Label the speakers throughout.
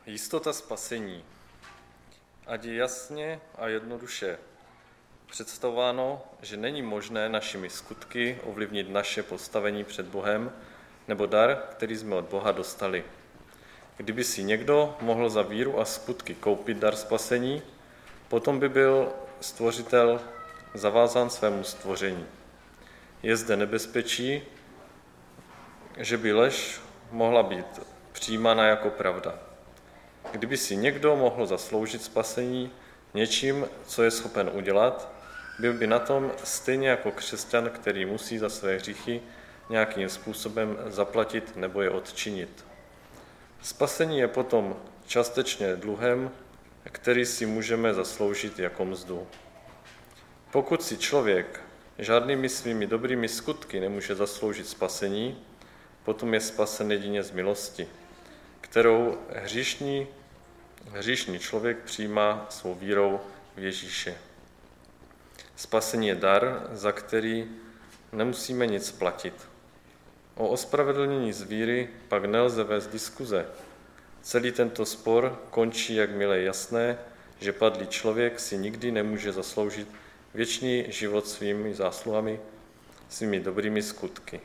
Speaker 1: Jistota spasení. Ať je jasně a jednoduše představováno, že není možné našimi skutky ovlivnit naše postavení před Bohem nebo dar, který jsme od Boha dostali. Kdyby si někdo mohl za víru a skutky koupit dar spasení, potom by byl stvořitel zavázán svému stvoření. Je zde nebezpečí, že by lež mohla být přijímána jako pravda. Kdyby si někdo mohl zasloužit spasení něčím, co je schopen udělat, byl by na tom stejně jako křesťan, který musí za své hříchy nějakým způsobem zaplatit nebo je odčinit. Spasení je potom částečně dluhem, který si můžeme zasloužit jako mzdu. Pokud si člověk žádnými svými dobrými skutky nemůže zasloužit spasení, potom je spasen jedině z milosti, kterou hříšný člověk přijímá svou vírou v Ježíše. Spasení je dar, za který nemusíme nic platit. O ospravedlnění z víry pak nelze vést diskuze. Celý tento spor končí, jakmile je jasné, že padlý člověk si nikdy nemůže zasloužit věčný život svými zásluhami, svými dobrými skutky.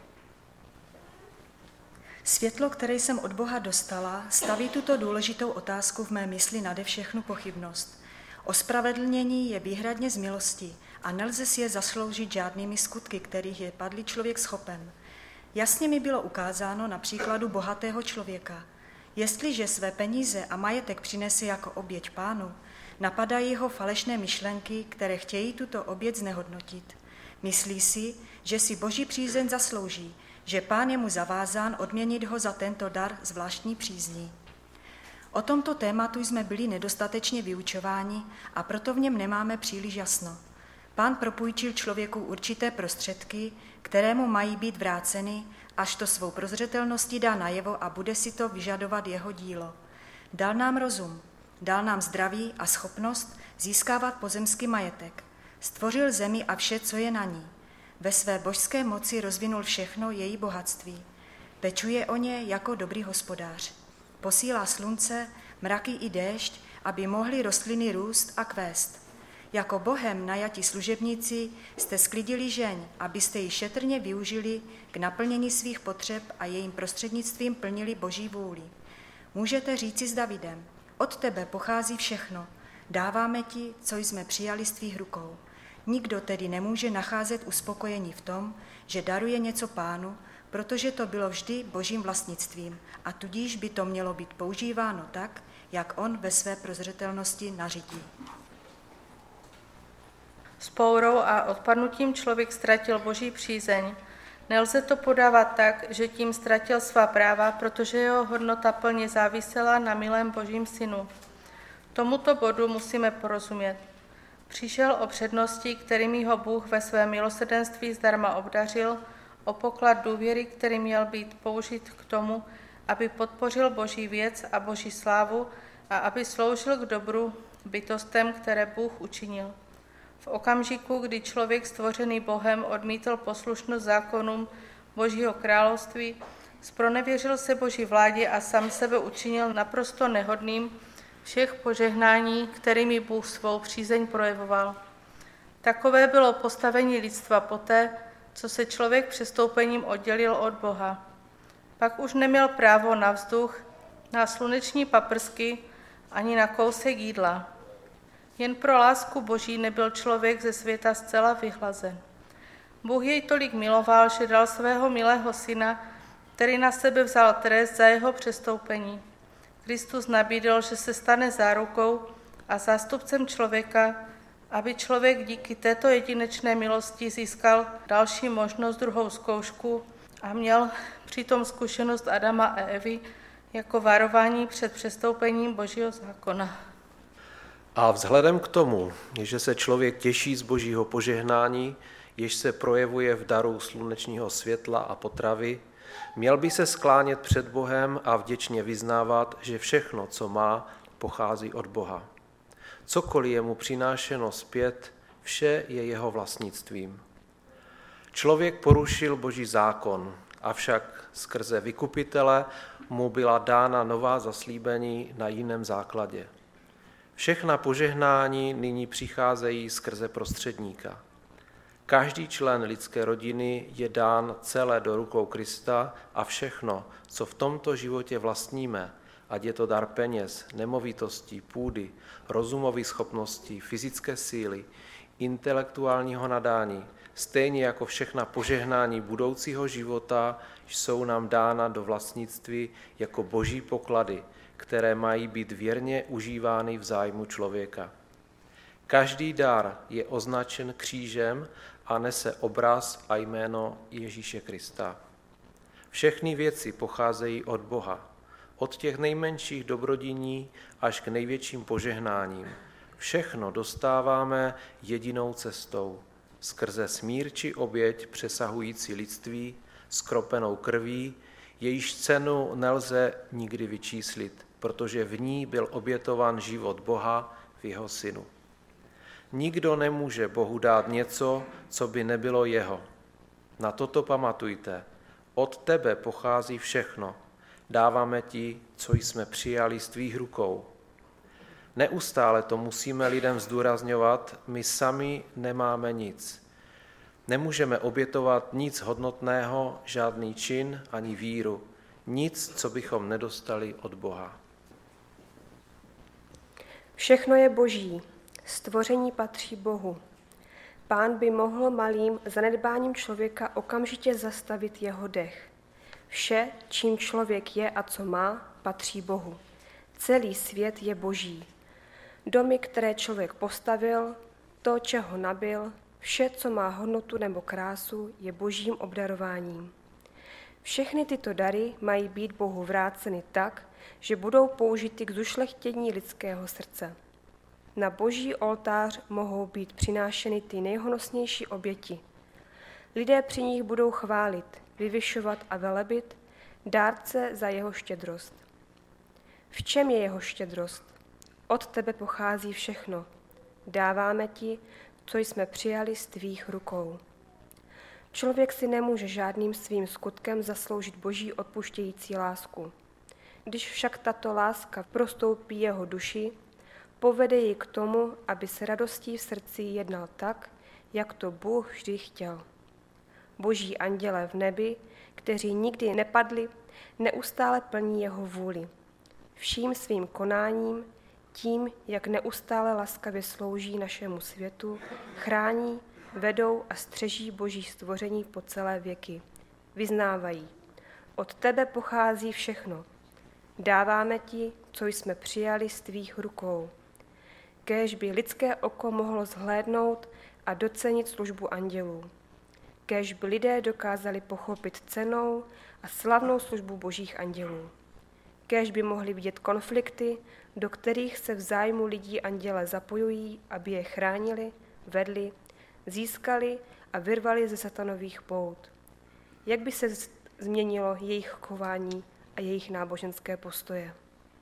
Speaker 2: Světlo, které jsem od Boha dostala, staví tuto důležitou otázku v mé mysli nade všechnu pochybnost. Ospravedlnění je výhradně z milosti a nelze si je zasloužit žádnými skutky, kterých je padlý člověk schopen. Jasně mi bylo ukázáno na příkladu bohatého člověka. Jestliže své peníze a majetek přinese jako oběť Pánu, napadají ho falešné myšlenky, které chtějí tuto oběť znehodnotit. Myslí si, že si Boží přízeň zaslouží, že Pán je mu zavázán odměnit ho za tento dar zvláštní přízní. O tomto tématu jsme byli nedostatečně vyučováni a proto v něm nemáme příliš jasno. Pán propůjčil člověku určité prostředky, které mu mají být vráceny, až to svou prozřetelností dá najevo a bude si to vyžadovat jeho dílo. Dal nám rozum, dal nám zdraví a schopnost získávat pozemský majetek. Stvořil zemi a vše, co je na ní. Ve své božské moci rozvinul všechno její bohatství. Pečuje o ně jako dobrý hospodář. Posílá slunce, mraky i déšť, aby mohly rostliny růst a kvést. Jako Bohem najatí služebníci jste sklidili žeň, abyste ji šetrně využili k naplnění svých potřeb a jejím prostřednictvím plnili Boží vůli. Můžete říci s Davidem, od tebe pochází všechno, dáváme ti, co jsme přijali z tvých rukou. Nikdo tedy nemůže nacházet uspokojení v tom, že daruje něco Pánu, protože to bylo vždy Božím vlastnictvím a tudíž by to mělo být používáno tak, jak on ve své prozřetelnosti nařídí.
Speaker 3: Vzpourou a odpadnutím člověk ztratil Boží přízeň. Nelze to podávat tak, že tím ztratil svá práva, protože jeho hodnota plně závisela na milém Božím synu. Tomuto bodu musíme porozumět. Přišel o přednosti, kterými ho Bůh ve svém milosrdenství zdarma obdařil, o poklad důvěry, který měl být použit k tomu, aby podpořil Boží věc a Boží slávu a aby sloužil k dobru bytostem, které Bůh učinil. V okamžiku, kdy člověk stvořený Bohem odmítl poslušnost zákonům Božího království, zpronevěřil se Boží vládě a sám sebe učinil naprosto nehodným všech požehnání, kterými Bůh svou přízeň projevoval. Takové bylo postavení lidstva poté, co se člověk přestoupením oddělil od Boha. Pak už neměl právo na vzduch, na sluneční paprsky ani na kousek jídla. Jen pro lásku Boží nebyl člověk ze světa zcela vyhlazen. Bůh jej tolik miloval, že dal svého milého syna, který na sebe vzal trest za jeho přestoupení. Kristus nabídl, že se stane zárukou a zástupcem člověka, aby člověk díky této jedinečné milosti získal další možnost, druhou zkoušku a měl přitom zkušenost Adama a Evy jako varování před přestoupením Božího zákona.
Speaker 4: A vzhledem k tomu, že se člověk těší z Božího požehnání, jež se projevuje v daru slunečního světla a potravy, měl by se sklánět před Bohem a vděčně vyznávat, že všechno, co má, pochází od Boha. Cokoliv je mu přinášeno zpět, vše je jeho vlastnictvím. Člověk porušil Boží zákon, avšak skrze vykupitele mu byla dána nová zaslíbení na jiném základě. Všechna požehnání nyní přicházejí skrze prostředníka. Každý člen lidské rodiny je dán celé do rukou Krista a všechno, co v tomto životě vlastníme, ať je to dar peněz, nemovitostí, půdy, rozumových schopností, fyzické síly, intelektuálního nadání, stejně jako všechna požehnání budoucího života, jsou nám dána do vlastnictví jako boží poklady, které mají být věrně užívány v zájmu člověka. Každý dar je označen křížem a nese obraz a jméno Ježíše Krista. Všechny věci pocházejí od Boha, od těch nejmenších dobrodiní až k největším požehnáním. Všechno dostáváme jedinou cestou, skrze smír či oběť přesahující lidství, skropenou krví, jejíž cenu nelze nikdy vyčíslit, protože v ní byl obětován život Boha v jeho synu. Nikdo nemůže Bohu dát něco, co by nebylo jeho. Na toto pamatujte. Od tebe pochází všechno. Dáváme ti, co jsme přijali z tvých rukou. Neustále to musíme lidem zdůrazňovat, my sami nemáme nic. Nemůžeme obětovat nic hodnotného, žádný čin ani víru, nic, co bychom nedostali od Boha.
Speaker 5: Všechno je boží, stvoření patří Bohu. Pán by mohl malým zanedbáním člověka okamžitě zastavit jeho dech. Vše, čím člověk je a co má, patří Bohu. Celý svět je boží. Domy, které člověk postavil, to, čeho nabyl, vše, co má hodnotu nebo krásu, je božím obdarováním. Všechny tyto dary mají být Bohu vráceny tak, že budou použity k zušlechtění lidského srdce. Na boží oltář mohou být přinášeny ty nejhonosnější oběti. Lidé při nich budou chválit, vyvyšovat a velebit dárce za jeho štědrost. V čem je jeho štědrost? Od tebe pochází všechno. Dáváme ti, co jsme přijali z tvých rukou. Člověk si nemůže žádným svým skutkem zasloužit boží odpuštějící lásku. Když však tato láska prostoupí jeho duši, povede ji k tomu, aby se radostí v srdci jednal tak, jak to Bůh vždy chtěl. Boží anděle v nebi, kteří nikdy nepadli, neustále plní jeho vůli. Vším svým konáním, tím, jak neustále laskavě slouží našemu světu, chrání, vedou a střeží boží stvoření po celé věky. Vyznávají, od tebe pochází všechno. Dáváme ti, co jsme přijali z tvých rukou. Kéž by lidské oko mohlo zhlédnout a docenit službu andělů. Kéž by lidé dokázali pochopit cennou a slavnou službu božích andělů. Kéž by mohli vidět konflikty, do kterých se v zájmu lidí anděle zapojují, aby je chránili, vedli, získali a vyrvali ze satanových pout. Jak by se změnilo jejich chování a jejich náboženské postoje?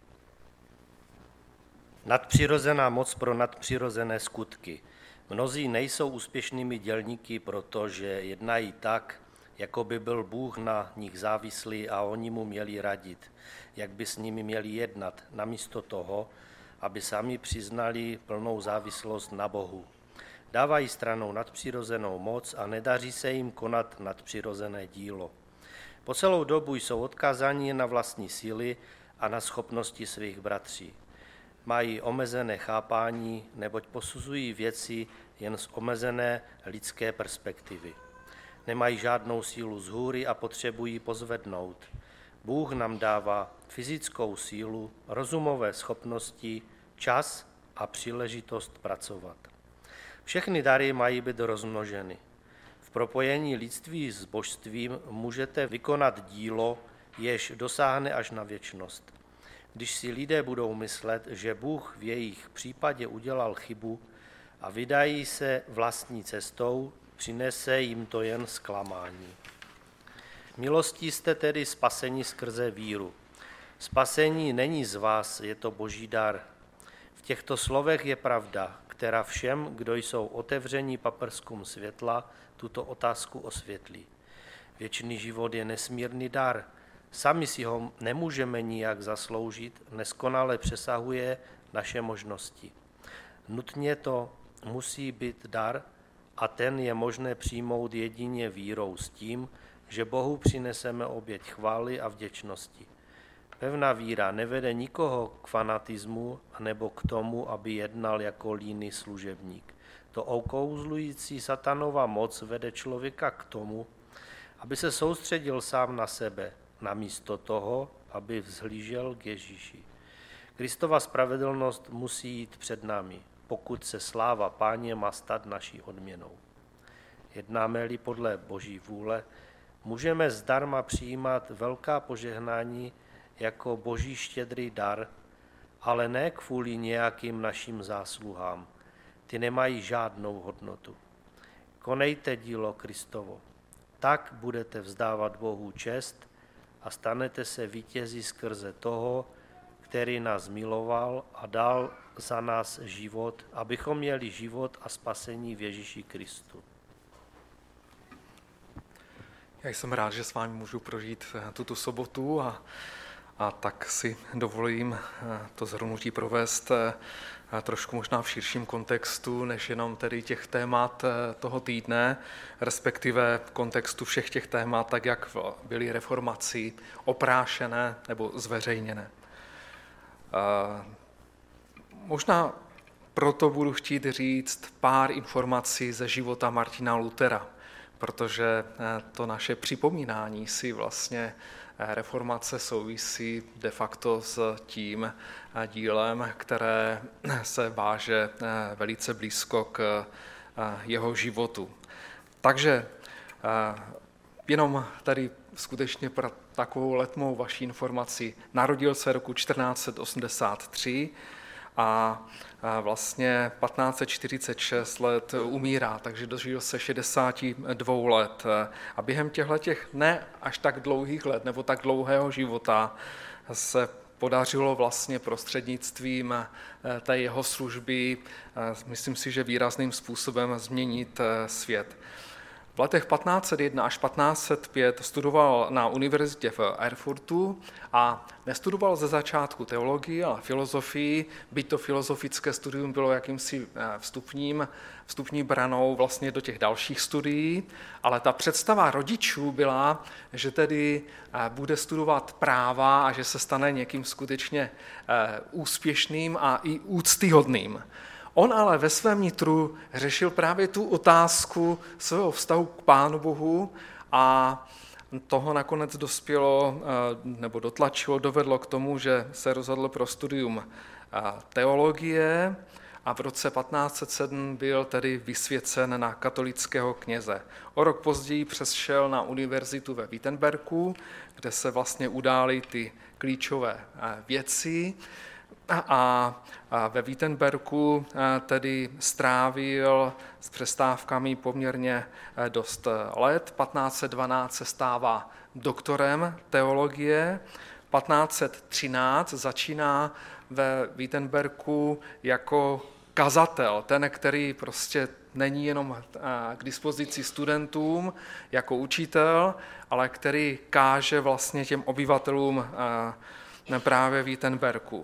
Speaker 6: Nadpřirozená moc pro nadpřirozené skutky. Mnozí nejsou úspěšnými dělníky, protože jednají tak, jako by byl Bůh na nich závislý a oni mu měli radit, jak by s nimi měli jednat, namísto toho, aby sami přiznali plnou závislost na Bohu. Dávají stranou nadpřirozenou moc a nedaří se jim konat nadpřirozené dílo. Po celou dobu jsou odkázáni na vlastní síly a na schopnosti svých bratří. Mají omezené chápání, neboť posuzují věci jen z omezené lidské perspektivy. Nemají žádnou sílu z hůry a potřebují pozvednout. Bůh nám dává fyzickou sílu, rozumové schopnosti, čas a příležitost pracovat. Všechny dary mají být rozmnoženy. V propojení lidství s božstvím můžete vykonat dílo, jež dosáhne až na věčnost. Když si lidé budou myslet, že Bůh v jejich případě udělal chybu a vydají se vlastní cestou, přinese jim to jen zklamání. Milostí jste tedy spaseni skrze víru. Spasení není z vás, je to boží dar. V těchto slovech je pravda, která všem, kdo jsou otevření paprskům světla, tuto otázku osvětlí. Věčný život je nesmírný dar, Sami si ho nemůžeme nijak zasloužit, neskonale přesahuje naše možnosti. Nutně to musí být dar a ten je možné přijmout jedině vírou s tím, že Bohu přineseme oběť chvály a vděčnosti. Pevná víra nevede nikoho k fanatismu nebo k tomu, aby jednal jako líný služebník. To okouzlující satanova moc vede člověka k tomu, aby se soustředil sám na sebe, namísto toho, aby vzhlížel k Ježíši. Kristova spravedlnost musí jít před námi, pokud se sláva Páně má stát naší odměnou. Jednáme-li podle Boží vůle, můžeme zdarma přijímat velká požehnání jako Boží štědrý dar, ale ne kvůli nějakým našim zásluhám. Ty nemají žádnou hodnotu. Konejte dílo Kristovo. Tak budete vzdávat Bohu čest a stanete se vítězi skrze toho, který nás miloval a dal za nás život, abychom měli život a spasení v Ježíši Kristu.
Speaker 7: Já jsem rád, že s vámi můžu prožít tuto sobotu a tak si dovolím to shrnutí provést trošku možná v širším kontextu, než jenom tedy těch témat toho týdne, respektive v kontextu všech těch témat, tak jak byly reformací oprášené nebo zveřejněné. Možná proto budu chtít říct pár informací ze života Martina Luthera, protože to naše připomínání si vlastně reformace souvisí de facto s tím dílem, které se váže velice blízko k jeho životu. Takže jenom tady skutečně pro takovou letmou vaši informaci. Narodil se roku 1483 a vlastně 1546 let umírá, takže dožil se 62 let. A během těchto ne až tak dlouhých let nebo tak dlouhého života se podařilo vlastně prostřednictvím té jeho služby, myslím si, že výrazným způsobem změnit svět. V letech 1501 až 1505 studoval na univerzitě v Erfurtu a nestudoval ze začátku teologii, ale filozofii, byť to filozofické studium bylo jakýmsi vstupní branou vlastně do těch dalších studií, ale ta představa rodičů byla, že tedy bude studovat práva a že se stane někým skutečně úspěšným a i úctyhodným. On ale ve svém nitru řešil právě tu otázku svého vztahu k Pánu Bohu a toho nakonec dospělo nebo dovedlo k tomu, že se rozhodl pro studium teologie a v roce 1507 byl tedy vysvěcen na katolického kněze. O rok později přešel na univerzitu ve Wittenbergu, kde se vlastně udály ty klíčové věci, a ve Wittenbergu tedy strávil s přestávkami poměrně dost let. 1512 se stává doktorem teologie, 1513 začíná ve Wittenbergu jako kazatel, ten, který prostě není jenom k dispozici studentům jako učitel, ale který káže vlastně těm obyvatelům právě Wittenbergu.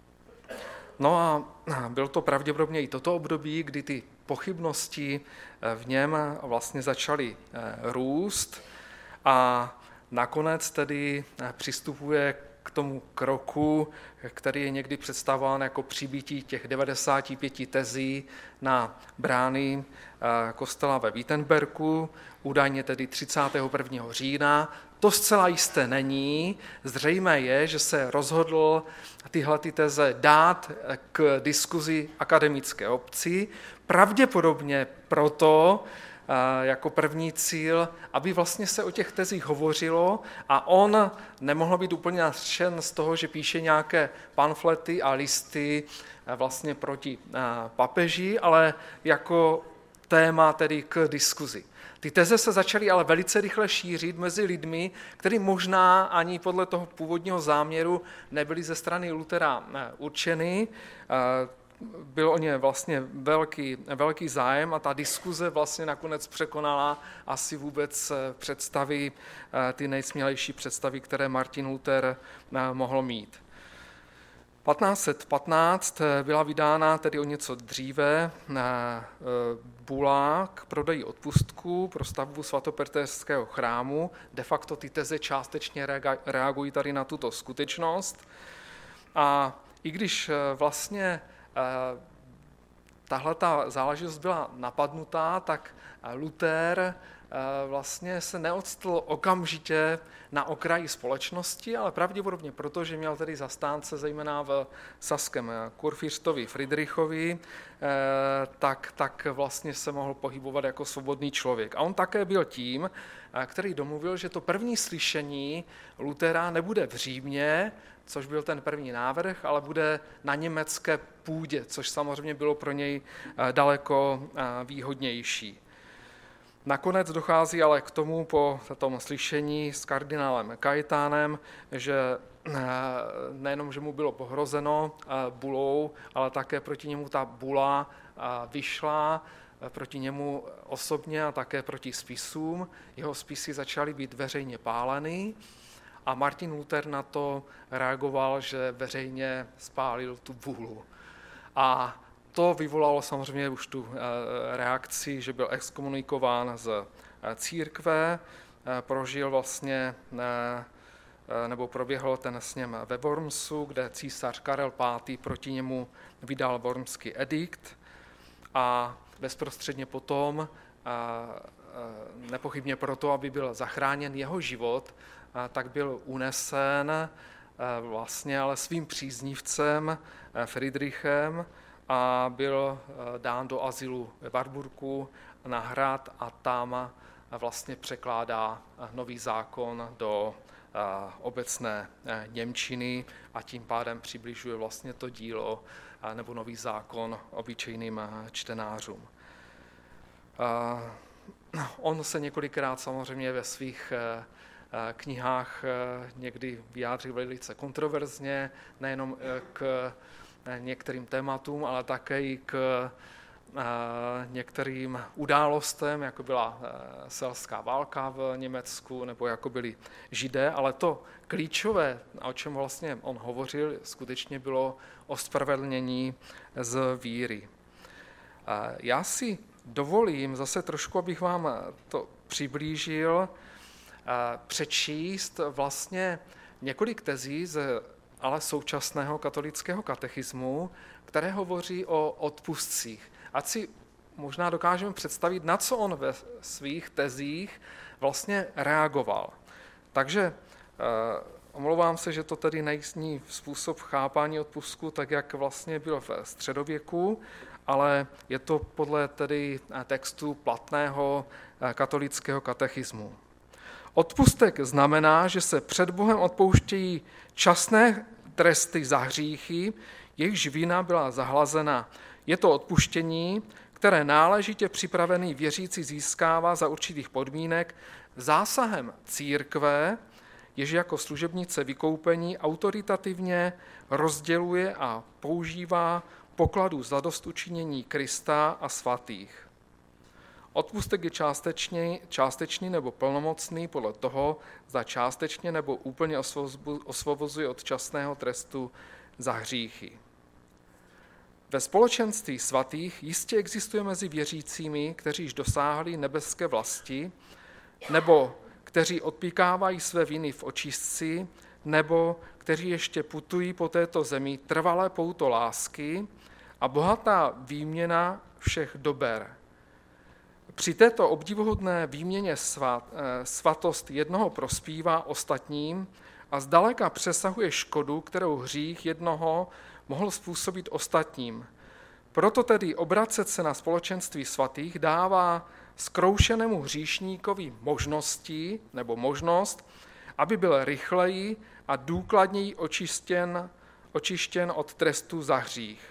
Speaker 7: No a byl to pravděpodobně i toto období, kdy ty pochybnosti v něm vlastně začaly růst a nakonec tedy přistupuje k tomu kroku, který je někdy představován jako přibití těch 95 tezí na brány kostela ve Wittenbergu, údajně tedy 31. října. To zcela jisté není. Zřejmé je, že se rozhodl tyhle teze dát k diskuzi akademické obci, pravděpodobně proto, jako první cíl, aby vlastně se o těch tezích hovořilo a on nemohl být úplně nadšen z toho, že píše nějaké pamflety a listy vlastně proti papeži, ale jako téma tedy k diskuzi. Ty teze se začaly ale velice rychle šířit mezi lidmi, kteří možná ani podle toho původního záměru nebyli ze strany Luthera určeny. byl o ně vlastně velký zájem a ta diskuze vlastně nakonec překonala asi vůbec představy, ty nejsmělejší představy, které Martin Luther mohl mít. 1515 byla vydána tedy o něco dříve bula k prodeji odpustků pro stavbu svatopetrského chrámu. De facto ty teze částečně reagují tady na tuto skutečnost. A i když vlastně tahleta záležitost byla napadnutá, tak Luther vlastně se neodstl okamžitě na okraji společnosti, ale pravděpodobně proto, že měl tedy zastánce zejména v saském kurfiřtovi Friedrichovi, tak vlastně se mohl pohybovat jako svobodný člověk. A on také byl tím, který domluvil, že to první slyšení Luthera nebude v Římě, což byl ten první návrh, ale bude na německé půdě, což samozřejmě bylo pro něj daleko výhodnější. Nakonec dochází ale k tomu po tom slyšení s kardinálem Kajetánem, že nejenom, že mu bylo pohrozeno bulou, ale také proti němu ta bula vyšla, proti němu osobně a také proti spisům. Jeho spisy začaly být veřejně páleny a Martin Luther na to reagoval, že veřejně spálil tu bulu. A to vyvolalo samozřejmě už tu reakci, že byl exkomunikován z církve, prožil vlastně, nebo proběhl ten sněm ve Wormsu, kde císař Karel V. proti němu vydal wormský edikt a bezprostředně potom, nepochybně proto, aby byl zachráněn jeho život, tak byl unesen vlastně ale svým příznivcem Friedrichem a byl dán do azylu ve Warburgu na hrad a tam vlastně překládá nový zákon do obecné němčiny a tím pádem přibližuje vlastně to dílo nebo nový zákon obyčejným čtenářům. On se několikrát samozřejmě ve svých knihách někdy vyjádřil velice kontroverzně, nejenom k některým tématům, ale také i k některým událostem, jako byla selská válka v Německu, nebo jako byli Židé, ale to klíčové, o čem vlastně on hovořil, skutečně bylo ospravedlnění z víry. Já si dovolím zase trošku, abych vám to přiblížil, přečíst vlastně několik tezí z ale současného katolického katechismu, které hovoří o odpustcích. Ať si možná dokážeme představit, na co on ve svých tezích vlastně reagoval. Takže omlouvám se, že to tedy nejsní způsob chápání odpustku, tak jak vlastně byl v středověku, ale je to podle tedy textu platného katolického katechismu. Odpustek znamená, že se před Bohem odpouštějí časné tresty za hříchy, jejichž vina byla zahlazena. Je to odpuštění, které náležitě připravený věřící získává za určitých podmínek zásahem církve, jež jako služebnice vykoupení autoritativně rozděluje a používá pokladu zadostučinění Krista a svatých. Odpustek je částečný nebo plnomocný podle toho, zda částečně nebo úplně osvobozuje od časného trestu za hříchy. Ve společenství svatých jistě existuje mezi věřícími, kteří již dosáhli nebeské vlasti, nebo kteří odpíkávají své viny v očistci, nebo kteří ještě putují po této zemi trvalé pouto lásky a bohatá výměna všech dober. Při této obdivuhodné výměně svatost jednoho prospívá ostatním a zdaleka přesahuje škodu, kterou hřích jednoho mohl způsobit ostatním. Proto tedy obracet se na společenství svatých dává zkroušenému hříšníkovi možnost, aby byl rychleji a důkladněji očištěn od trestu za hřích.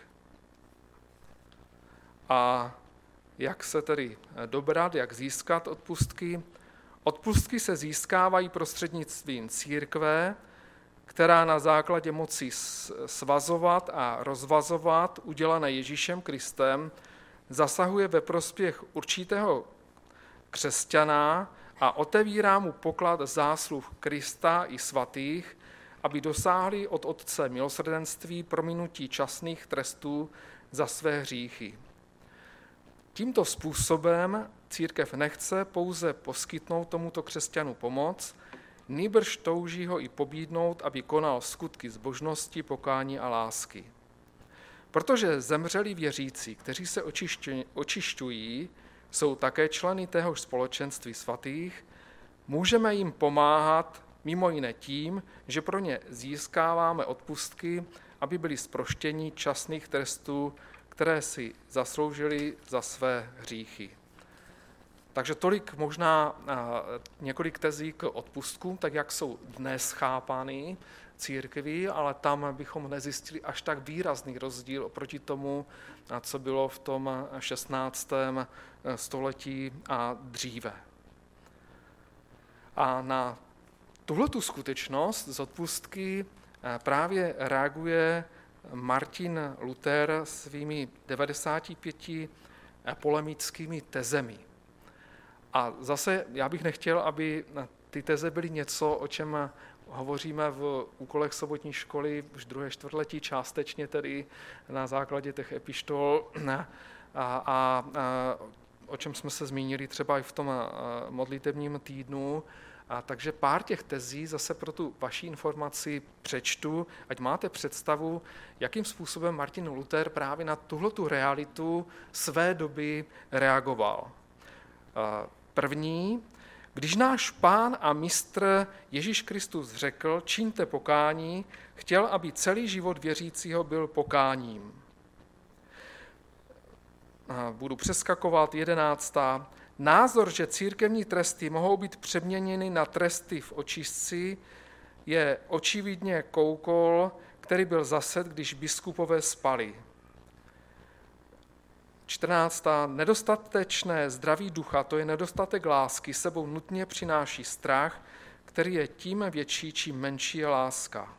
Speaker 7: A jak se tedy dobrat, jak získat odpustky? Odpustky se získávají prostřednictvím církve, která na základě moci svazovat a rozvazovat udělané Ježíšem Kristem zasahuje ve prospěch určitého křesťana a otevírá mu poklad zásluh Krista i svatých, aby dosáhli od Otce milosrdenství prominutí časných trestů za své hříchy. Tímto způsobem církev nechce pouze poskytnout tomuto křesťanu pomoc, nýbrž touží ho i pobídnout, aby konal skutky zbožnosti, pokání a lásky. Protože zemřelí věřící, kteří se očišťují, jsou také členy téhož společenství svatých, můžeme jim pomáhat mimo jiné tím, že pro ně získáváme odpustky, aby byli zproštěni časných trestů, které si zasloužili za své hříchy. Takže tolik možná několik tezí k odpustkům, tak jak jsou dnes chápány církví, ale tam bychom nezjistili až tak výrazný rozdíl oproti tomu, co bylo v tom 16. století a dříve. A na tuhletu skutečnost z odpustky právě reaguje Martin Luther svými 95 polemickými tezemi. A zase já bych nechtěl, aby ty teze byly něco, o čem hovoříme v úkolech sobotní školy už druhé čtvrtletí, částečně tedy na základě těch epištol a o čem jsme se zmínili třeba i v tom modlitevním týdnu. Takže pár těch tezí zase pro tu vaši informaci přečtu, ať máte představu, jakým způsobem Martin Luther právě na tuhletu realitu své doby reagoval. První, když náš Pán a mistr Ježíš Kristus řekl, čiňte pokání, chtěl, aby celý život věřícího byl pokáním. Budu přeskakovat 11. Názor, že církevní tresty mohou být přeměněny na tresty v očistci, je očividně koukol, který byl zased, když biskupové spali. 14. Nedostatečné zdraví ducha, to je nedostatek lásky, sebou nutně přináší strach, který je tím větší, čím menší je láska.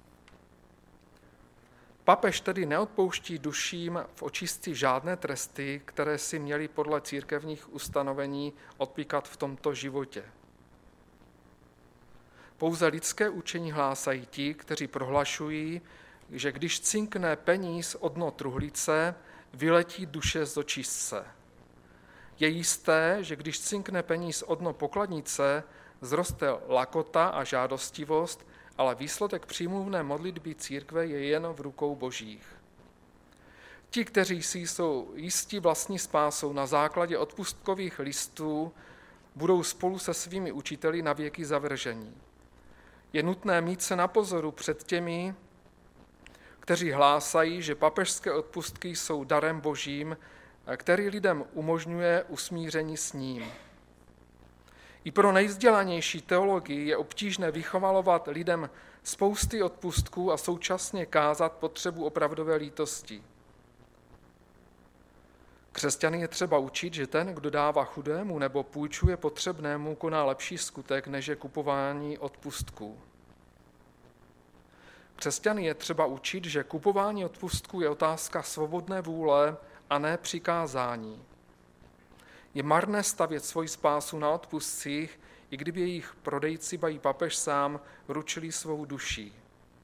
Speaker 7: Papež tedy neodpouští duším v očistci žádné tresty, které si měli podle církevních ustanovení odpíkat v tomto životě. Pouze lidské učení hlásají ti, kteří prohlašují, že když cinkne peníz od dno truhlice, vyletí duše z očistce. Je jisté, že když cinkne peníz od dno pokladnice, zroste lakota a žádostivost, ale výsledek přímluvné modlitby církve je jen v rukou Božích. Ti, kteří si jsou jistí vlastní spásou na základě odpustkových listů, budou spolu se svými učiteli na věky zavržení. Je nutné mít se na pozoru před těmi, kteří hlásají, že papežské odpustky jsou darem Božím, který lidem umožňuje usmíření s ním. I pro nejvzdělanější teologii je obtížné vychovalovat lidem spousty odpustků a současně kázat potřebu opravdové lítosti. Křesťany je třeba učit, že ten, kdo dává chudému nebo půjčuje potřebnému, koná lepší skutek, než je kupování odpustků. Křesťany je třeba učit, že kupování odpustků je otázka svobodné vůle a ne přikázání. Je marné stavět svoji spásu na odpustcích, i kdyby jejich prodejci, ba i papež sám, ručili svou duší.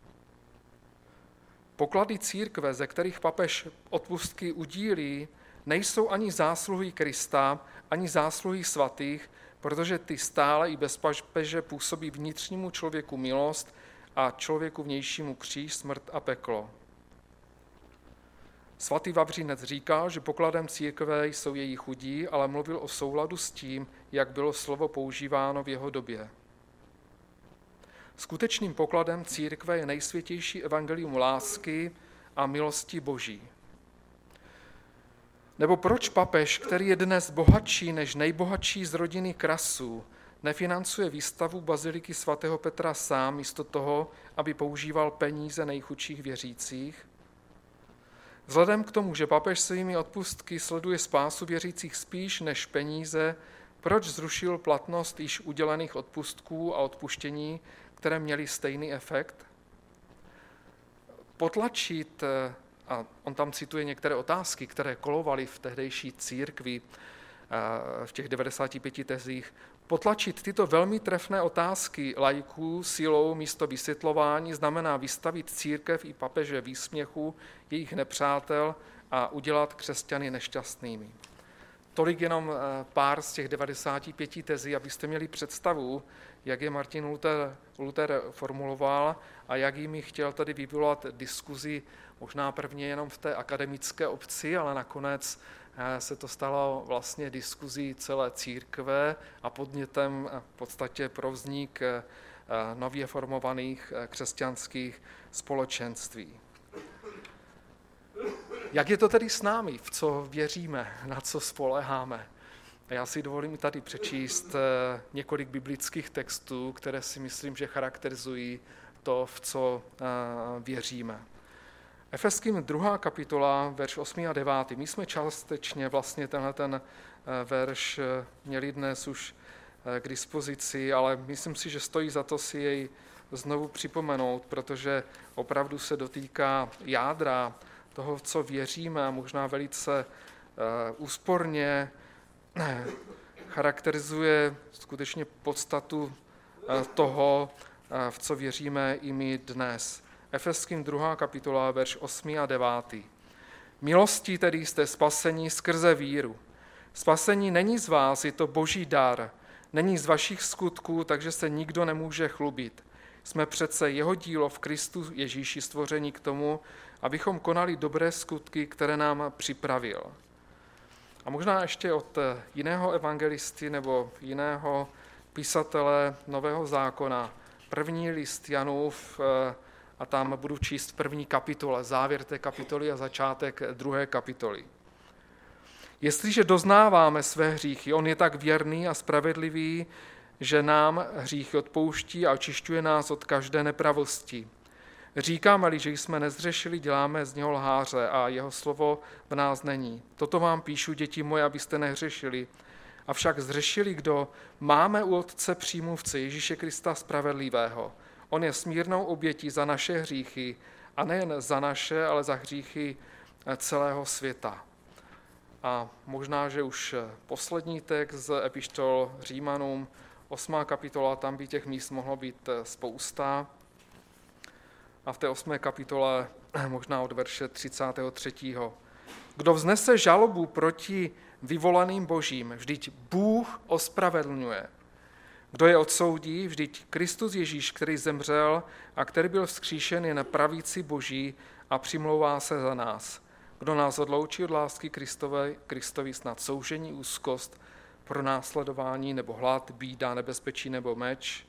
Speaker 7: Poklady církve, ze kterých papež odpustky udílí, nejsou ani zásluhy Krista, ani zásluhy svatých, protože ty stále i bez papeže působí vnitřnímu člověku milost a člověku vnějšímu kříž, smrt a peklo. Svatý Vavřinec říkal, že pokladem církve jsou její chudí, ale mluvil o souladu s tím, jak bylo slovo používáno v jeho době. Skutečným pokladem církve je nejsvětější evangelium lásky a milosti Boží. Nebo proč papež, který je dnes bohatší než nejbohatší z rodiny Krasů, nefinancuje výstavu baziliky svatého Petra sám místo toho, aby používal peníze nejchudších věřících? Vzhledem k tomu, že papež svými odpustky sleduje spásu věřících spíš než peníze, proč zrušil platnost již udělených odpustků a odpuštění, které měly stejný efekt? potlačit, a on tam cituje některé otázky, které kolovaly v tehdejší církvi, v těch 95 tezích, potlačit tyto velmi trefné otázky laiků silou místo vysvětlování znamená vystavit církev i papeže výsměchu jejich nepřátel a udělat křesťany nešťastnými. Tolik jenom pár z těch 95 tezí, abyste měli představu, jak je Martin Luther formuloval a jak jimi chtěl tady vyvolat diskuzi, možná prvně jenom v té akademické obci, ale nakonec se to stalo vlastně diskuzí celé církve a podnětem v podstatě pro vznik nově formovaných křesťanských společenství. Jak je to tedy s námi? V co věříme? Na co spoléháme? Já si dovolím tady přečíst několik biblických textů, které si myslím, že charakterizují to, v co věříme. Efeským 2. kapitola, verš 8 a 9. My jsme částečně vlastně ten verš měli dnes už k dispozici, ale myslím si, že stojí za to si jej znovu připomenout, protože opravdu se dotýká jádra toho, co věříme, a možná velice úsporně charakterizuje skutečně podstatu toho, v co věříme i my dnes. Efeským 2. kapitola, verš 8 a 9. Milostí tedy jste spaseni skrze víru. Spasení není z vás, je to boží dar. Není z vašich skutků, takže se nikdo nemůže chlubit. Jsme přece jeho dílo v Kristu Ježíši stvoření k tomu, abychom konali dobré skutky, které nám připravil. A možná ještě od jiného evangelisty nebo jiného písatele Nového zákona, první list Janův, a tam budu číst v první kapitole, závěr té kapitoly a začátek druhé kapitoly. Jestliže doznáváme své hříchy, on je tak věrný a spravedlivý, že nám hříchy odpouští a očišťuje nás od každé nepravosti. Říkáme-li, že jsme nezřešili, děláme z něho lháře a jeho slovo v nás není. Toto vám píšu, děti moje, abyste nehřešili. Avšak zřešili, kdo máme u Otce přímluvce Ježíše Krista spravedlivého. On je smírnou obětí za naše hříchy a nejen za naše, ale za hříchy celého světa. A možná, že už poslední text z epištol Římanům, 8. kapitola, tam by těch míst mohlo být spousta. A v té 8. kapitole možná od verše 33. Kdo vznese žalobu proti vyvolaným božím, vždyť Bůh ospravedlňuje. Kdo je odsoudí, vždyť Kristus Ježíš, který zemřel a který byl vzkříšen, je na pravici Boží a přimlouvá se za nás. Kdo nás odloučí od lásky Kristovi, snad soužení, úzkost, pronásledování nebo hlad, bída, nebezpečí nebo meč.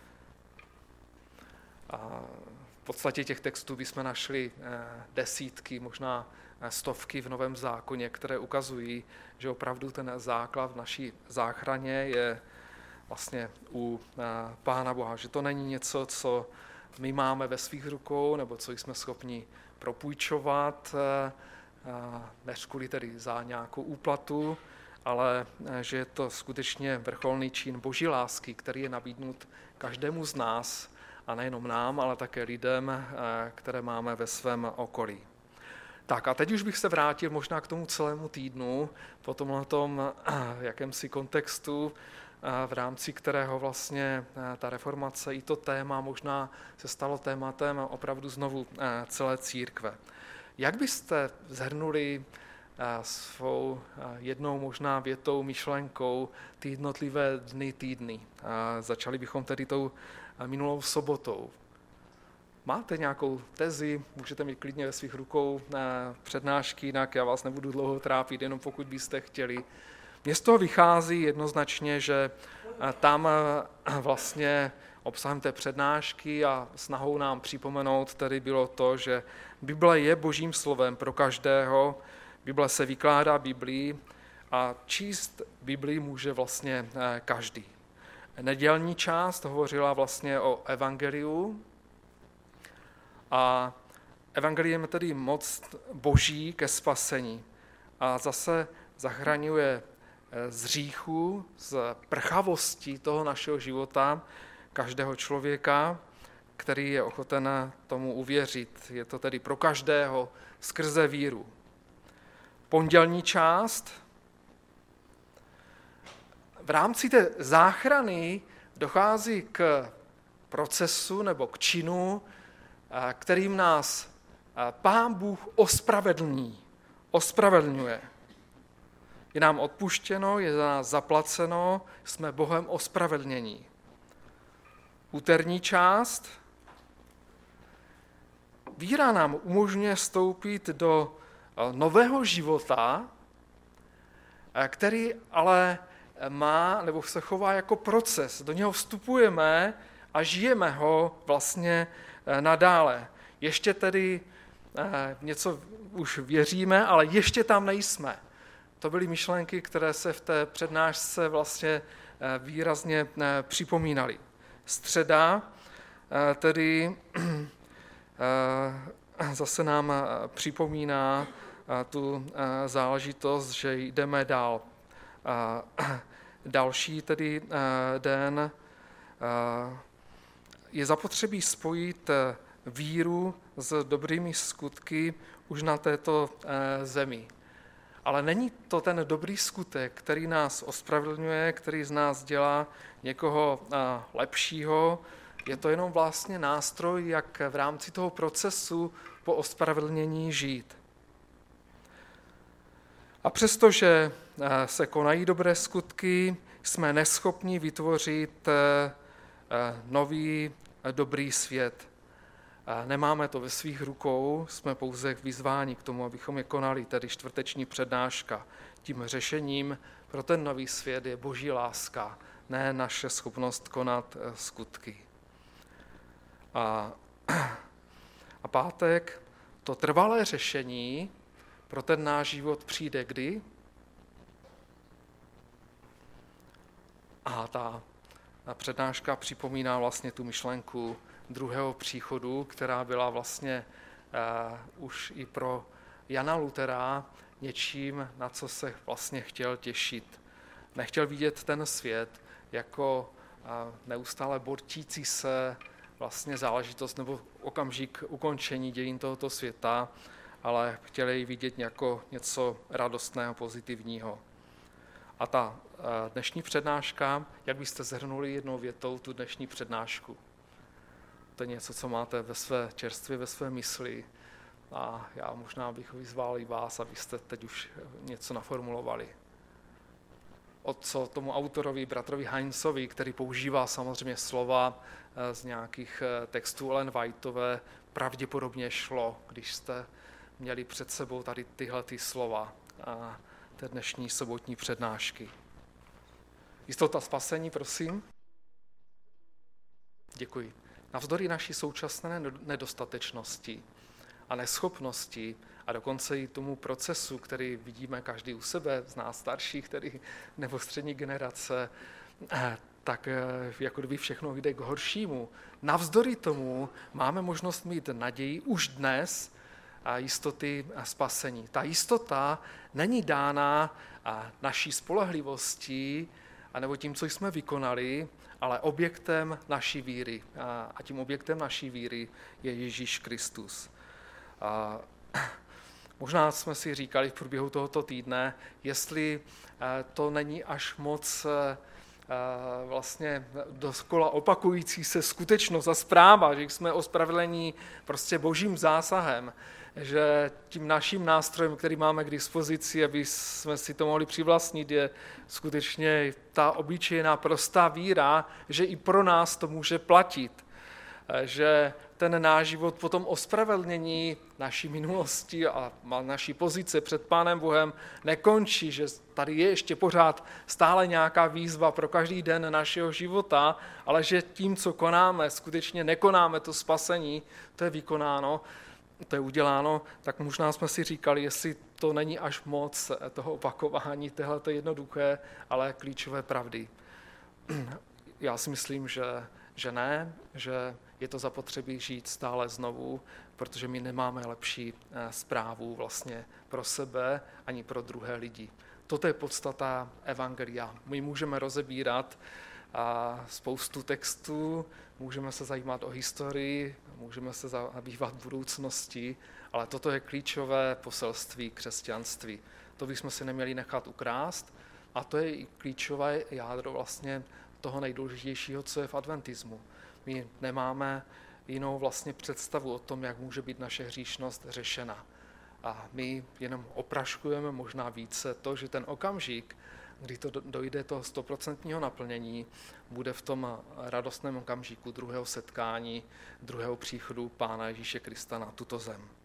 Speaker 7: A v podstatě těch textů bychom našli desítky, možná stovky v Novém zákoně, které ukazují, že opravdu ten základ v naší záchraně je vlastně u Pána Boha, že to není něco, co my máme ve svých rukou, nebo co jsme schopni propůjčovat, než kvůli tedy za nějakou úplatu, ale že je to skutečně vrcholný čin boží lásky, který je nabídnut každému z nás, a nejenom nám, ale také lidem, které máme ve svém okolí. Tak a teď už bych se vrátil možná k tomu celému týdnu, po tomhletom jakémsi kontextu, v rámci kterého vlastně ta reformace i to téma možná se stalo tématem opravdu znovu celé církve. Jak byste shrnuli svou jednou možná větou, myšlenkou ty jednotlivé týdny? Začali bychom tedy tou minulou sobotou. Máte nějakou tezi, můžete mít klidně ve svých rukou přednášky, jinak já vás nebudu dlouho trápit, jenom pokud byste chtěli. Mně z toho vychází jednoznačně, že tam vlastně obsahem té přednášky a snahou nám připomenout tedy bylo to, že Bible je božím slovem pro každého, Bible se vykládá Biblii a číst Biblii může vlastně každý. Nedělní část hovořila vlastně o evangeliu a evangelium je tedy moc boží ke spasení a zase zachraňuje z hříchu, z prchavosti toho našeho života každého člověka, který je ochoten tomu uvěřit. Je to tedy pro každého skrze víru. Pondělní část. V rámci té záchrany dochází k procesu nebo k činu, kterým nás Pán Bůh ospravedlňuje. Je nám odpuštěno, je za nás zaplaceno, jsme Bohem ospravedlnění. Úterní část. Víra nám umožňuje vstoupit do nového života, který ale má nebo se chová jako proces. Do něho vstupujeme a žijeme ho vlastně nadále. Ještě tedy něco už věříme, ale ještě tam nejsme. To byly myšlenky, které se v té přednášce vlastně výrazně připomínaly. Středa tedy zase nám připomíná tu záležitost, že jdeme dál. Další tedy den je zapotřebí spojit víru s dobrými skutky už na této zemi. Ale není to ten dobrý skutek, který nás ospravedlňuje, který z nás dělá někoho lepšího. Je to jenom vlastně nástroj, jak v rámci toho procesu po ospravedlnění žít. A přestože se konají dobré skutky, jsme neschopni vytvořit nový dobrý svět. Nemáme to ve svých rukou, jsme pouze vyzváni k tomu, abychom je konali, tedy čtvrteční přednáška. Tím řešením pro ten nový svět je Boží láska, ne naše schopnost konat skutky. A pátek, to trvalé řešení pro ten náš život přijde kdy? A ta přednáška připomíná vlastně tu myšlenku druhého příchodu, která byla vlastně už i pro Jana Luthera něčím, na co se vlastně chtěl těšit. Nechtěl vidět ten svět jako neustále bortící se vlastně záležitost nebo okamžik ukončení dějin tohoto světa, ale chtěl jej vidět jako něco radostného, pozitivního. A ta dnešní přednáška, jak byste shrnuli jednou větou tu dnešní přednášku? To je něco, co máte čerstvě ve své mysli a já možná bych vyzval i vás, abyste teď už něco naformulovali. Od co tomu autorovi, bratrovi Heinzovi, který používá samozřejmě slova z nějakých textů Ellen Whiteové, pravděpodobně šlo, když jste měli před sebou tady tyhle slova té dnešní sobotní přednášky. Jistota spasení, prosím. Děkuji. Navzdory naší současné nedostatečnosti a neschopnosti a dokonce i tomu procesu, který vidíme každý u sebe, z nás starších, nebo střední generace, tak jako kdyby všechno jde k horšímu. Navzdory tomu máme možnost mít naději už dnes a jistoty spasení. Ta jistota není dána naší spolehlivostí anebo tím, co jsme vykonali, ale objektem naší víry. A tím objektem naší víry je Ježíš Kristus. Možná jsme si říkali v průběhu tohoto týdne, jestli to není až moc vlastně dokola opakující se skutečnost a zpráva, že jsme ospravedlení prostě božím zásahem, že tím naším nástrojem, který máme k dispozici, aby jsme si to mohli přivlastnit, je skutečně ta obyčejná prostá víra, že i pro nás to může platit, že ten náš život po tom ospravedlnění naší minulosti a naší pozice před Pánem Bohem nekončí, že tady je ještě pořád stále nějaká výzva pro každý den našeho života, ale že tím, co konáme, skutečně nekonáme to spasení, to je vykonáno, to je uděláno, tak možná jsme si říkali, jestli to není až moc toho opakování téhleto jednoduché, ale klíčové pravdy. Já si myslím, že ne, že je to zapotřebí žít stále znovu, protože my nemáme lepší zprávu vlastně pro sebe ani pro druhé lidi. Toto je podstata evangelia. My můžeme rozebírat a spoustu textů, můžeme se zajímat o historii, můžeme se zabývat budoucností, ale toto je klíčové poselství křesťanství. To bychom si neměli nechat ukrást a to je i klíčové jádro vlastně toho nejdůležitějšího, co je v adventismu. My nemáme jinou vlastně představu o tom, jak může být naše hříšnost řešena. A my jenom opraškujeme možná více to, že ten okamžik, kdy to dojde toho 100% naplnění, bude v tom radostném okamžiku druhého setkání, druhého příchodu Pána Ježíše Krista na tuto zem.